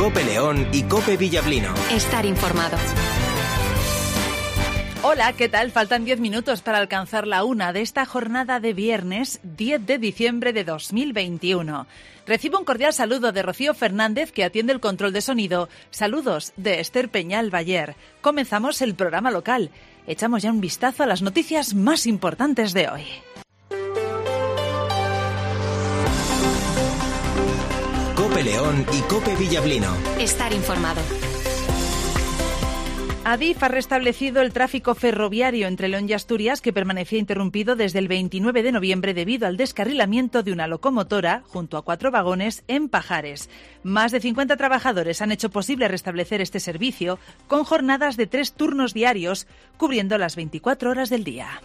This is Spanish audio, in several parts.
COPE León y COPE Villablino. Estar informado. Hola, ¿qué tal? Faltan 10 minutos para alcanzar la 1 de esta jornada de viernes 10 de diciembre de 2021. Recibo un cordial saludo de Rocío Fernández, que atiende el control de sonido. Saludos de Esther Peñal Bayer. Comenzamos el programa local. Echamos ya un vistazo a las noticias más importantes de hoy. COPE León y COPE Villablino. Estar informado. Adif ha restablecido el tráfico ferroviario entre León y Asturias, que permanecía interrumpido desde el 29 de noviembre debido al descarrilamiento de una locomotora junto a 4 vagones en Pajares. Más de 50 trabajadores han hecho posible restablecer este servicio con jornadas de 3 turnos diarios, cubriendo las 24 horas del día.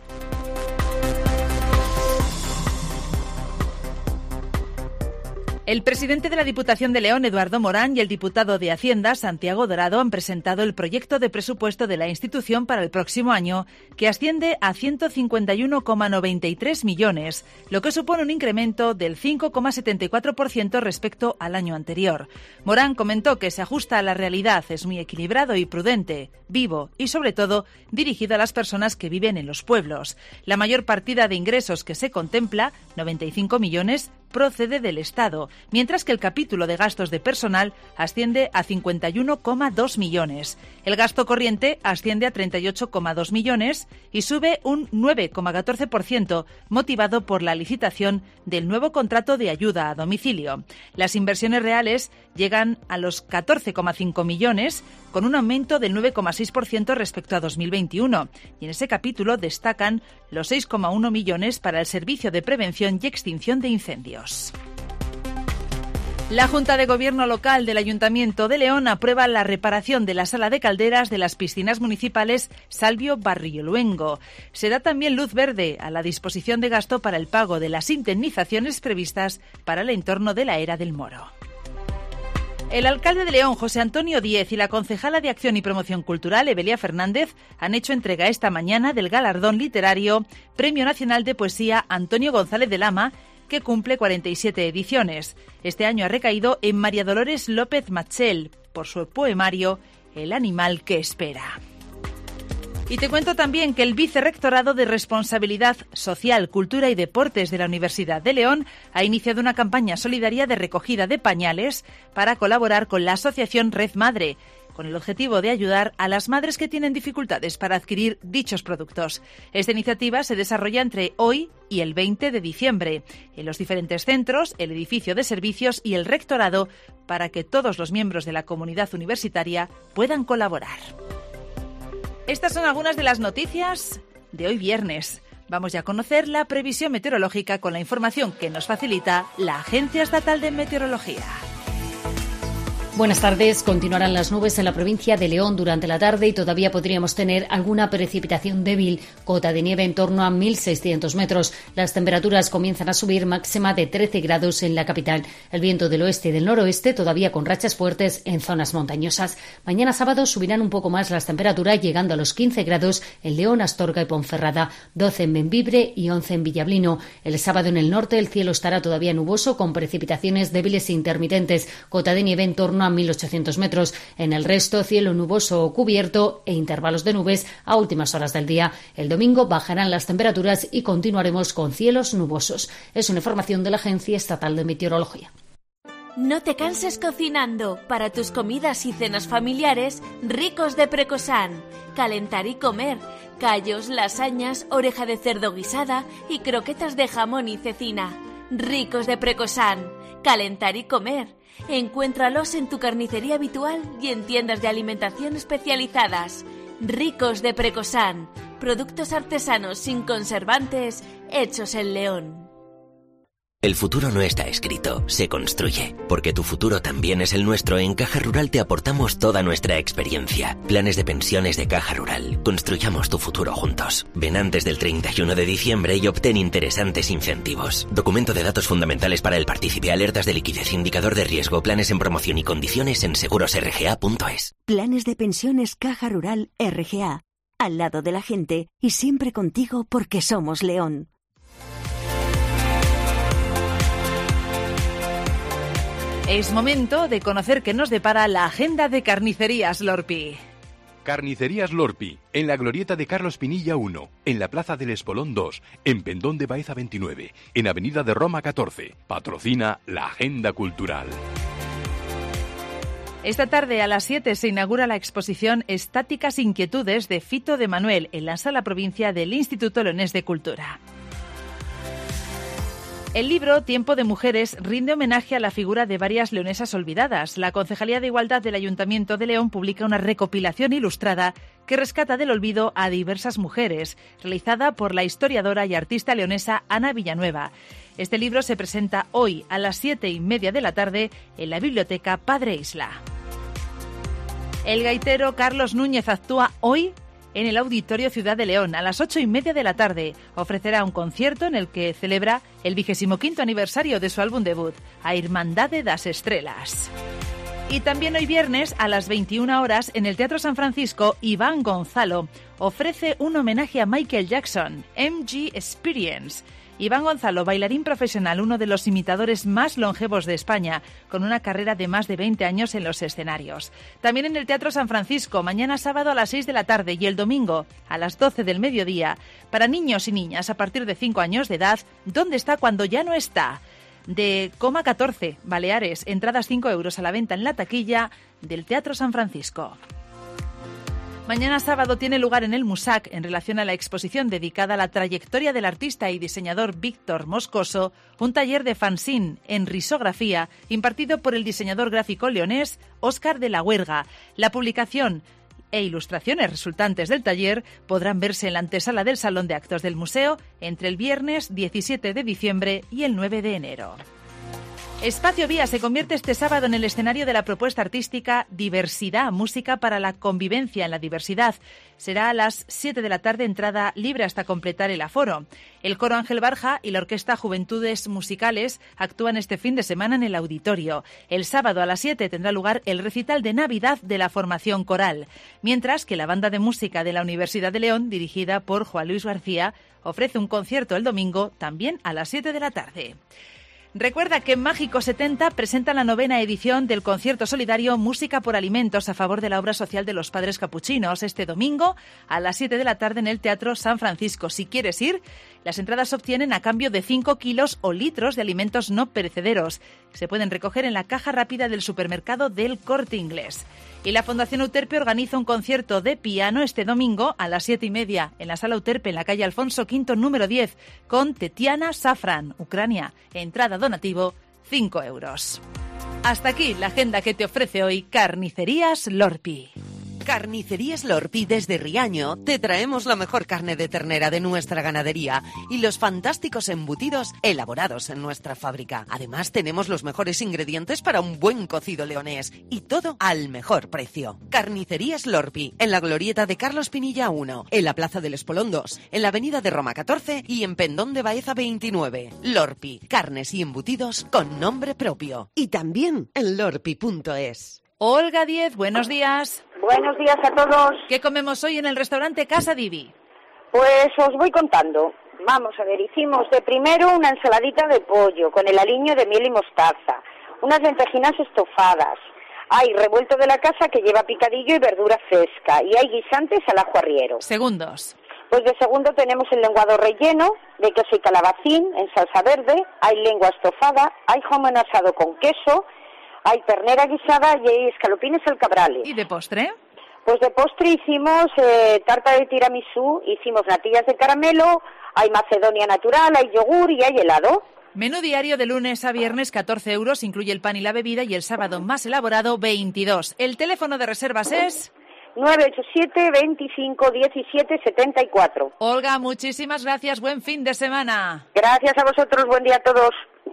El presidente de la Diputación de León, Eduardo Morán, y el diputado de Hacienda, Santiago Dorado, han presentado el proyecto de presupuesto de la institución para el próximo año, que asciende a 151,93 millones, lo que supone un incremento del 5,74% respecto al año anterior. Morán comentó que se ajusta a la realidad, es muy equilibrado y prudente, vivo y, sobre todo, dirigido a las personas que viven en los pueblos. La mayor partida de ingresos que se contempla, 95 millones, procede del Estado, mientras que el capítulo de gastos de personal asciende a 51,2 millones. El gasto corriente asciende a 38,2 millones y sube un 9,14%, motivado por la licitación del nuevo contrato de ayuda a domicilio. Las inversiones reales llegan a los 14,5 millones, con un aumento del 9,6% respecto a 2021. Y en ese capítulo destacan los 6,1 millones para el Servicio de Prevención y Extinción de Incendios. La Junta de Gobierno Local del Ayuntamiento de León aprueba la reparación de la sala de calderas de las piscinas municipales Salvio Barrioluengo. Se da también luz verde a la disposición de gasto para el pago de las indemnizaciones previstas para el entorno de la Era del Moro. El alcalde de León, José Antonio Díez, y la concejala de Acción y Promoción Cultural, Evelia Fernández, han hecho entrega esta mañana del galardón literario Premio Nacional de Poesía Antonio González de Lama, que cumple 47 ediciones. Este año ha recaído en María Dolores López Machel por su poemario El animal que espera. Y te cuento también que el Vicerrectorado de Responsabilidad Social, Cultura y Deportes de la Universidad de León ha iniciado una campaña solidaria de recogida de pañales para colaborar con la asociación Red Madre, con el objetivo de ayudar a las madres que tienen dificultades para adquirir dichos productos. Esta iniciativa se desarrolla entre hoy y el 20 de diciembre en los diferentes centros, el edificio de servicios y el rectorado, para que todos los miembros de la comunidad universitaria puedan colaborar. Estas son algunas de las noticias de hoy viernes. Vamos ya a conocer la previsión meteorológica con la información que nos facilita la Agencia Estatal de Meteorología. Buenas tardes. Continuarán las nubes en la provincia de León durante la tarde y todavía podríamos tener alguna precipitación débil, cota de nieve en torno a 1.600 metros. Las temperaturas comienzan a subir, máxima de 13 grados en la capital. El viento del oeste y del noroeste todavía con rachas fuertes en zonas montañosas. Mañana sábado subirán un poco más las temperaturas, llegando a los 15 grados en León, Astorga y Ponferrada, 12 en Bembibre y 11 en Villablino. El sábado en el norte el cielo estará todavía nuboso con precipitaciones débiles e intermitentes, cota de nieve en torno a 1.800 metros. En el resto, cielo nuboso o cubierto e intervalos de nubes a últimas horas del día. El domingo bajarán las temperaturas y continuaremos con cielos nubosos. Es una información de la Agencia Estatal de Meteorología. No te canses cocinando. Para tus comidas y cenas familiares, Ricos de Precosán. Calentar y comer. Callos, lasañas, oreja de cerdo guisada y croquetas de jamón y cecina. Ricos de Precosán. Calentar y comer. Encuéntralos en tu carnicería habitual y en tiendas de alimentación especializadas. Ricos de Precosán. Productos artesanos sin conservantes, hechos en León. El futuro no está escrito, se construye. Porque tu futuro también es el nuestro, en Caja Rural te aportamos toda nuestra experiencia. Planes de pensiones de Caja Rural. Construyamos tu futuro juntos. Ven antes del 31 de diciembre y obtén interesantes incentivos. Documento de datos fundamentales para el partícipe, alertas de liquidez, indicador de riesgo, planes en promoción y condiciones en segurosrga.es. Planes de pensiones Caja Rural RGA. Al lado de la gente y siempre contigo porque somos León. Es momento de conocer qué nos depara la agenda de Carnicerías Lorpi. Carnicerías Lorpi, en la glorieta de Carlos Pinilla 1, en la Plaza del Espolón 2, en Pendón de Baeza 29, en Avenida de Roma 14. Patrocina la Agenda Cultural. Esta tarde a las 7 se inaugura la exposición Estáticas Inquietudes de Fito de Manuel en la Sala Provincia del Instituto Leonés de Cultura. El libro Tiempo de Mujeres rinde homenaje a la figura de varias leonesas olvidadas. La Concejalía de Igualdad del Ayuntamiento de León publica una recopilación ilustrada que rescata del olvido a diversas mujeres, realizada por la historiadora y artista leonesa Ana Villanueva. Este libro se presenta hoy a las 7:30 de la tarde en la Biblioteca Padre Isla. El gaitero Carlos Núñez actúa hoy en el Auditorio Ciudad de León a las 8:30 de la tarde. Ofrecerá un concierto en el que celebra el 25º aniversario de su álbum debut, A Irmandade das Estrelas. Y también hoy viernes a las 21 horas en el Teatro San Francisco, Iván Gonzalo ofrece un homenaje a Michael Jackson, MG Experience. Iván Gonzalo, bailarín profesional, uno de los imitadores más longevos de España, con una carrera de más de 20 años en los escenarios. También en el Teatro San Francisco, mañana sábado a las 6 de la tarde y el domingo a las 12 del mediodía, para niños y niñas a partir de 5 años de edad, ¿Dónde está cuando ya no está? De Coma 14, Baleares, entradas 5 euros a la venta en la taquilla del Teatro San Francisco. Mañana sábado tiene lugar en el Musac, en relación a la exposición dedicada a la trayectoria del artista y diseñador Víctor Moscoso, un taller de fanzine en risografía impartido por el diseñador gráfico leonés Óscar de la Huerga. La publicación e ilustraciones resultantes del taller podrán verse en la antesala del Salón de Actos del Museo entre el viernes 17 de diciembre y el 9 de enero. Espacio Vía se convierte este sábado en el escenario de la propuesta artística Diversidad, música para la convivencia en la diversidad. Será a las 7 de la tarde, entrada libre hasta completar el aforo. El coro Ángel Barja y la orquesta Juventudes Musicales actúan este fin de semana en el auditorio. El sábado a las 7 tendrá lugar el recital de Navidad de la formación coral, mientras que la banda de música de la Universidad de León, dirigida por Juan Luis García, ofrece un concierto el domingo también a las 7 de la tarde. Recuerda que Mágico 70 presenta la 9ª edición del concierto solidario Música por Alimentos a favor de la obra social de los Padres Capuchinos este domingo a las 7 de la tarde en el Teatro San Francisco. Si quieres ir, las entradas se obtienen a cambio de 5 kilos o litros de alimentos no perecederos. Se pueden recoger en la caja rápida del supermercado del Corte Inglés. Y la Fundación Euterpe organiza un concierto de piano este domingo a las 7:30 en la Sala Euterpe, en la calle Alfonso V, número 10, con Tetiana Safran, Ucrania. Entrada donativo, 5 euros. Hasta aquí la agenda que te ofrece hoy Carnicerías Lorpi. Carnicerías Lorpi desde Riaño te traemos la mejor carne de ternera de nuestra ganadería y los fantásticos embutidos elaborados en nuestra fábrica. Además tenemos los mejores ingredientes para un buen cocido leonés y todo al mejor precio. Carnicerías Lorpi, en la glorieta de Carlos Pinilla 1, en la Plaza del Espolón 2, en la Avenida de Roma 14 y en Pendón de Baeza 29. Lorpi, carnes y embutidos con nombre propio. Y también en lorpi.es. Olga Díez, buenos días. Buenos días a todos. ¿Qué comemos hoy en el restaurante Casa Divi? Pues os voy contando. Vamos a ver, hicimos de primero una ensaladita de pollo con el aliño de miel y mostaza, unas lentejinas estofadas, hay revuelto de la casa que lleva picadillo y verdura fresca y hay guisantes al ajo arriero. Segundos. Pues de segundo tenemos el lenguado relleno de queso y calabacín en salsa verde, hay lengua estofada, hay jamón asado con queso, hay ternera guisada y hay escalopines al cabrales. ¿Y de postre? Pues de postre hicimos tarta de tiramisú, hicimos natillas de caramelo, hay macedonia natural, hay yogur y hay helado. Menú diario de lunes a viernes, 14 euros, incluye el pan y la bebida, y el sábado más elaborado, 22. El teléfono de reservas es 987 25 17 74. Olga, muchísimas gracias, buen fin de semana. Gracias a vosotros, buen día a todos.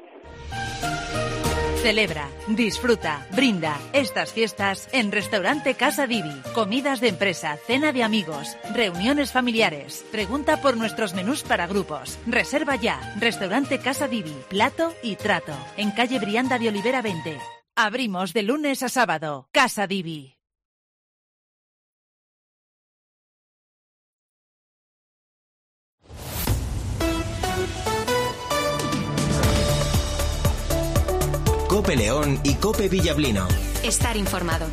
Celebra, disfruta, brinda estas fiestas en Restaurante Casa Divi. Comidas de empresa, cena de amigos, reuniones familiares. Pregunta por nuestros menús para grupos. Reserva ya. Restaurante Casa Divi, plato y trato. En calle Brianda de Olivera 20. Abrimos de lunes a sábado. Casa Divi. Cope León y Cope Villablino. Estar informado.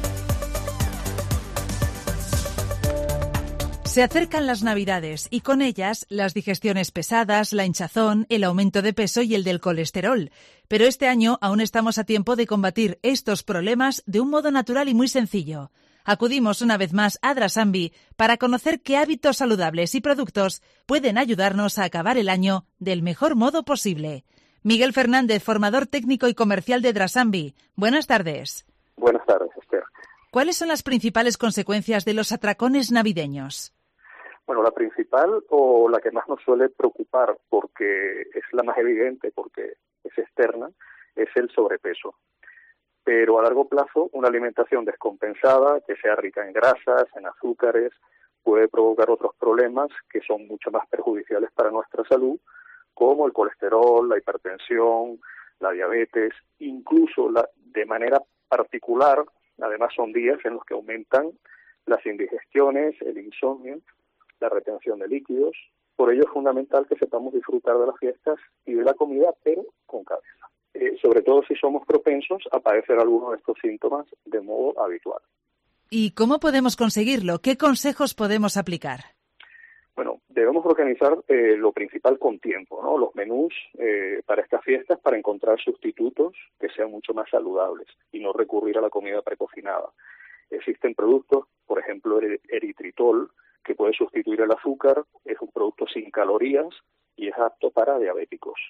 Se acercan las Navidades y con ellas las digestiones pesadas, la hinchazón, el aumento de peso y el del colesterol. Pero este año aún estamos a tiempo de combatir estos problemas de un modo natural y muy sencillo. Acudimos una vez más a Drasambi para conocer qué hábitos saludables y productos pueden ayudarnos a acabar el año del mejor modo posible. Miguel Fernández, formador técnico y comercial de Drasambi. Buenas tardes. Buenas tardes, Esther. ¿Cuáles son las principales consecuencias de los atracones navideños? Bueno, la principal o la que más nos suele preocupar, porque es la más evidente, porque es externa, es el sobrepeso. Pero a largo plazo, una alimentación descompensada, que sea rica en grasas, en azúcares, puede provocar otros problemas que son mucho más perjudiciales para nuestra salud, como el colesterol, la hipertensión, la diabetes, incluso de manera particular, además son días en los que aumentan las indigestiones, el insomnio, la retención de líquidos. Por ello es fundamental que sepamos disfrutar de las fiestas y de la comida, pero con cabeza. Sobre todo si somos propensos a padecer alguno de estos síntomas de modo habitual. ¿Y cómo podemos conseguirlo? ¿Qué consejos podemos aplicar? Bueno, debemos organizar lo principal con tiempo, ¿no? Los menús para estas fiestas, para encontrar sustitutos que sean mucho más saludables y no recurrir a la comida precocinada. Existen productos, por ejemplo, el eritritol, que puede sustituir el azúcar, es un producto sin calorías y es apto para diabéticos.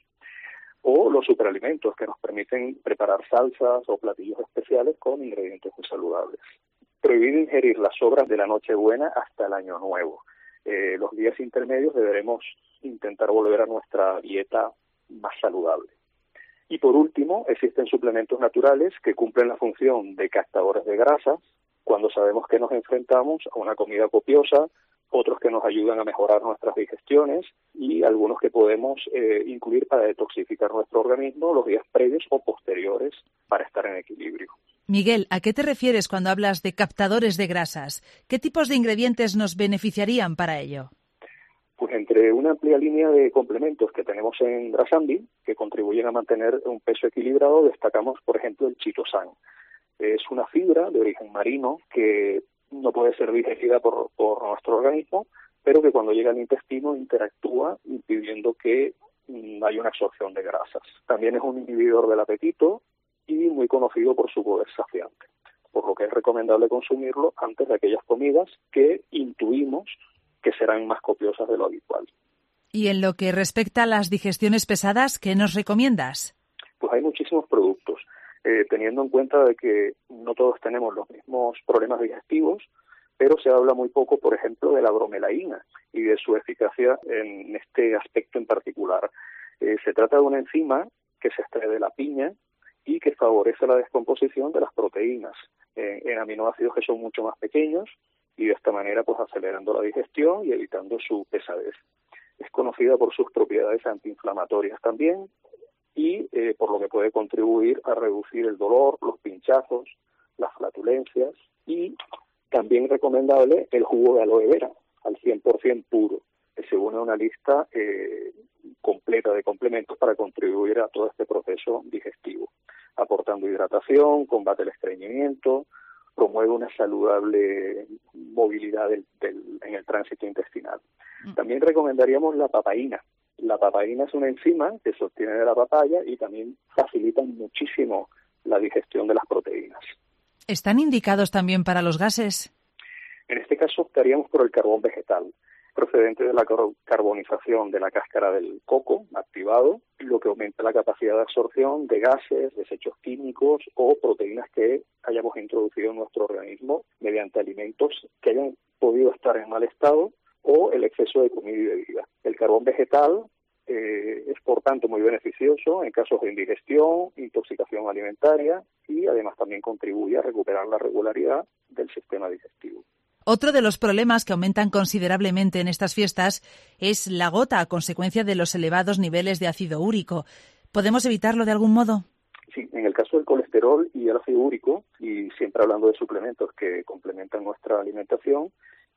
O los superalimentos, que nos permiten preparar salsas o platillos especiales con ingredientes muy saludables. Prohibido ingerir las sobras de la Nochebuena hasta el Año Nuevo. Los días intermedios deberemos intentar volver a nuestra dieta más saludable. Y por último, existen suplementos naturales que cumplen la función de captadores de grasas cuando sabemos que nos enfrentamos a una comida copiosa, otros que nos ayudan a mejorar nuestras digestiones y algunos que podemos incluir para detoxificar nuestro organismo los días previos o posteriores para estar en equilibrio. Miguel, ¿a qué te refieres cuando hablas de captadores de grasas? ¿Qué tipos de ingredientes nos beneficiarían para ello? Pues entre una amplia línea de complementos que tenemos en Drasambi, que contribuyen a mantener un peso equilibrado, destacamos, por ejemplo, el chitosan. Es una fibra de origen marino que no puede ser digerida por nuestro organismo, pero que cuando llega al intestino interactúa impidiendo que haya una absorción de grasas. También es un inhibidor del apetito y muy conocido por su poder saciante, por lo que es recomendable consumirlo antes de aquellas comidas que intuimos que serán más copiosas de lo habitual. Y en lo que respecta a las digestiones pesadas, ¿qué nos recomiendas? Pues hay muchísimos productos. Teniendo en cuenta de que no todos tenemos los mismos problemas digestivos, pero se habla muy poco, por ejemplo, de la bromelaína y de su eficacia en este aspecto en particular. Se trata de una enzima que se extrae de la piña y que favorece la descomposición de las proteínas en aminoácidos que son mucho más pequeños y de esta manera pues acelerando la digestión y evitando su pesadez. Es conocida por sus propiedades antiinflamatorias también, y por lo que puede contribuir a reducir el dolor, los pinchazos, las flatulencias, y también recomendable el jugo de aloe vera, al 100% puro, que se une a una lista completa de complementos para contribuir a todo este proceso digestivo, aportando hidratación, combate el estreñimiento, promueve una saludable movilidad en el tránsito intestinal. También recomendaríamos la papaína. La papaína es una enzima que se obtiene de la papaya y también facilita muchísimo la digestión de las proteínas. ¿Están indicados también para los gases? En este caso optaríamos por el carbón vegetal, procedente de la carbonización de la cáscara del coco activado, lo que aumenta la capacidad de absorción de gases, desechos químicos o proteínas que hayamos introducido en nuestro organismo mediante alimentos que hayan podido estar en mal estado o el exceso de comida y bebida. El carbón vegetal es, por tanto, muy beneficioso en casos de indigestión, intoxicación alimentaria y, además, también contribuye a recuperar la regularidad del sistema digestivo. Otro de los problemas que aumentan considerablemente en estas fiestas es la gota a consecuencia de los elevados niveles de ácido úrico. ¿Podemos evitarlo de algún modo? Sí, en el caso del colesterol y el ácido úrico, y siempre hablando de suplementos que complementan nuestra alimentación,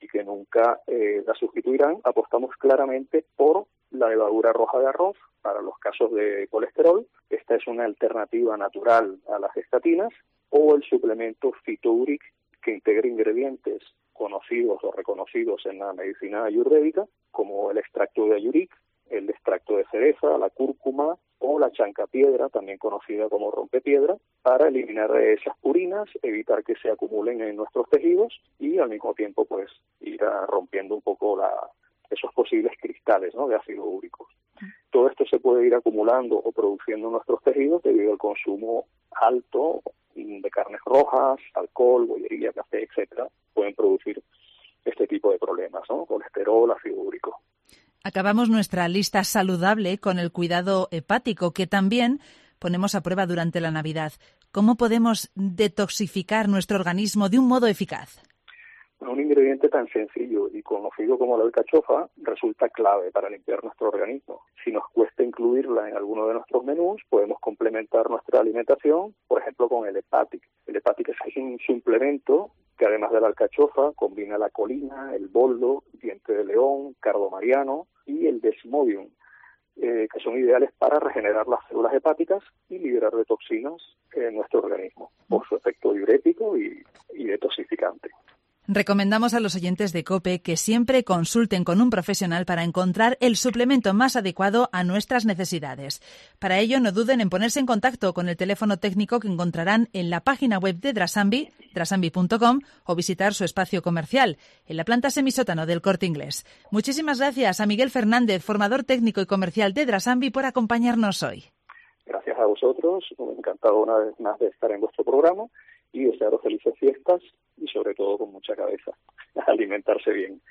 y que nunca la sustituirán, apostamos claramente por la levadura roja de arroz para los casos de colesterol. Esta es una alternativa natural a las estatinas, o el suplemento Phyto-Uric, que integra ingredientes conocidos o reconocidos en la medicina ayurvédica, como el extracto de ayuric, el extracto de cereza, la cúrcuma o la chancapiedra, también conocida como rompepiedra, para eliminar esas purinas, evitar que se acumulen en nuestros tejidos y al mismo tiempo pues ir rompiendo un poco esos posibles cristales, ¿no?, de ácido úrico. Todo esto se puede ir acumulando o produciendo en nuestros tejidos debido al consumo alto de carnes rojas, alcohol, bollería, café, etcétera. Pueden producir este tipo de problemas, ¿no?, colesterol, ácido úrico. Acabamos nuestra lista saludable con el cuidado hepático, que también ponemos a prueba durante la Navidad. ¿Cómo podemos detoxificar nuestro organismo de un modo eficaz? Un ingrediente tan sencillo y conocido como la alcachofa resulta clave para limpiar nuestro organismo. Si nos cuesta incluirla en alguno de nuestros menús, podemos complementar nuestra alimentación, por ejemplo, con el Hepatic. El Hepatic es un suplemento que, además de la alcachofa, combina la colina, el boldo, diente de león, cardo mariano y el desmodium, que son ideales para regenerar las células hepáticas y liberar de toxinas en nuestro organismo, por su efecto diurético y detoxificante. Recomendamos a los oyentes de COPE que siempre consulten con un profesional para encontrar el suplemento más adecuado a nuestras necesidades. Para ello, no duden en ponerse en contacto con el teléfono técnico que encontrarán en la página web de Drasambi, drasambi.com, o visitar su espacio comercial, en la planta semisótano del Corte Inglés. Muchísimas gracias a Miguel Fernández, formador técnico y comercial de Drasambi, por acompañarnos hoy. Gracias a vosotros, encantado una vez más de estar en vuestro programa y desearos felices fiestas y sobre todo con mucha cabeza, alimentarse bien.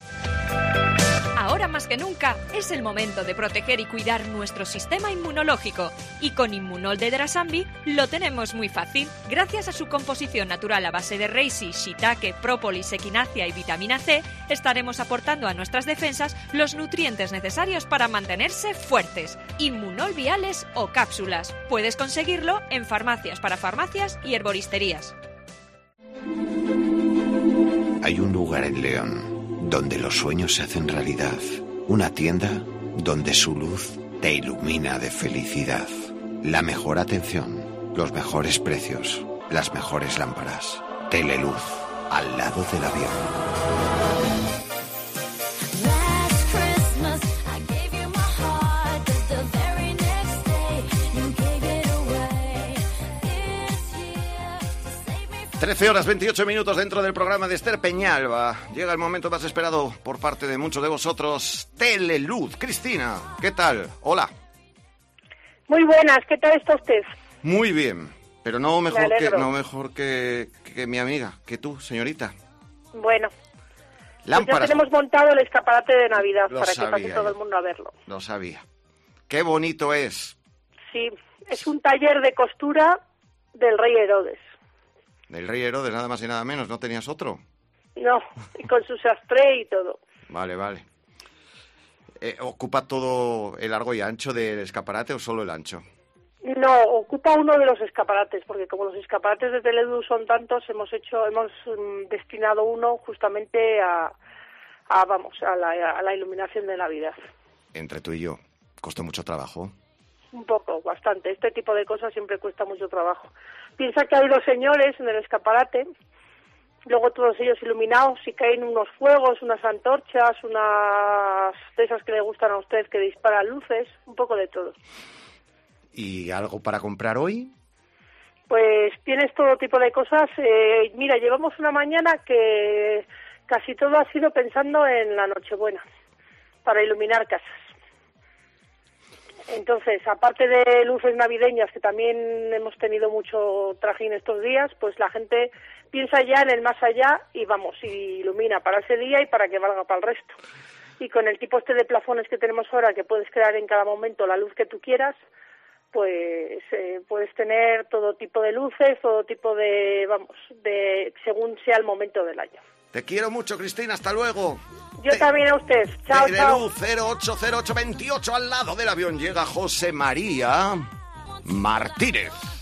Ahora más que nunca es el momento de proteger y cuidar nuestro sistema inmunológico, y con Immunol de Drasambi lo tenemos muy fácil. Gracias a su composición natural a base de reishi, shiitake, própolis, equinacia y vitamina C, estaremos aportando a nuestras defensas los nutrientes necesarios para mantenerse fuertes. Immunol viales o cápsulas. Puedes conseguirlo en farmacias, parafarmacias y herboristerías. Hay un lugar en León donde los sueños se hacen realidad. Una tienda donde su luz te ilumina de felicidad. La mejor atención, los mejores precios, las mejores lámparas. Teleluz, al lado del avión. 13 horas 28 minutos dentro del programa de Esther Peñalba. Llega el momento más esperado por parte de muchos de vosotros, Teleluz. Cristina, ¿qué tal? Hola. Muy buenas, ¿qué tal está usted? Muy bien, pero no mejor que mi amiga, que tú, señorita. Bueno, lámparas. Pues ya tenemos montado el escaparate de Navidad Lo para sabía, que pase todo el mundo a verlo. Lo sabía. Qué bonito es. Sí, es un taller de costura del rey Herodes. Del rey Herodes, nada más y nada menos, ¿no tenías otro? No, y con su sastre y todo. Vale. ¿Ocupa todo el largo y ancho del escaparate o solo el ancho? No, ocupa uno de los escaparates, porque como los escaparates de Teleluz son tantos, hemos destinado uno justamente a la iluminación de Navidad. Entre tú y yo, ¿costó mucho trabajo? Un poco, bastante. Este tipo de cosas siempre cuesta mucho trabajo. Piensa que hay 2 señores en el escaparate, luego todos ellos iluminados, y caen unos fuegos, unas antorchas, unas de esas que le gustan a usted que disparan luces, un poco de todo. ¿Y algo para comprar hoy? Pues tienes todo tipo de cosas. Mira, llevamos una mañana que casi todo ha sido pensando en la Nochebuena, para iluminar casas. Entonces, aparte de luces navideñas, que también hemos tenido mucho trajín estos días, pues la gente piensa ya en el más allá y ilumina para ese día y para que valga para el resto. Y con el tipo de plafones que tenemos ahora, que puedes crear en cada momento la luz que tú quieras, pues puedes tener todo tipo de luces, todo tipo de según sea el momento del año. Te quiero mucho, Cristina, hasta luego. Yo también a usted. Chao, chao. 080828, al lado del avión llega José María Martínez.